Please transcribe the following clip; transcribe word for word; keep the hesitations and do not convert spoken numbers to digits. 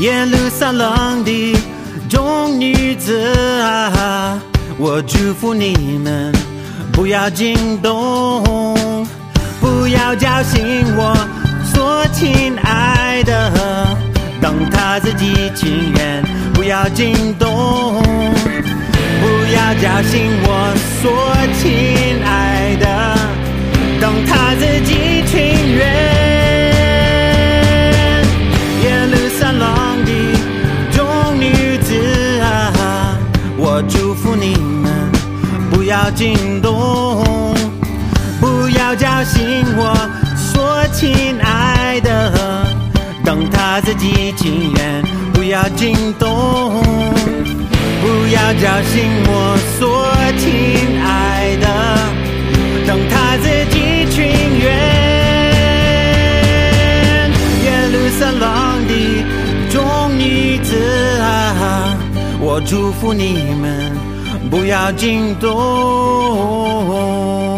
耶路撒冷的众女子啊，我祝福你们，不要惊动，不要叫醒我所亲爱的，等他自己情愿，不要惊动，不要叫醒我所亲爱的，等他自己情愿。耶路撒冷的众女子啊，我祝福你们，不要惊动，不要叫醒我所亲爱的，等他自己情愿，不要惊动，不要叫醒我所亲爱的，等他自己情愿。耶路撒冷的众女子啊，我祝福你们，不要惊动。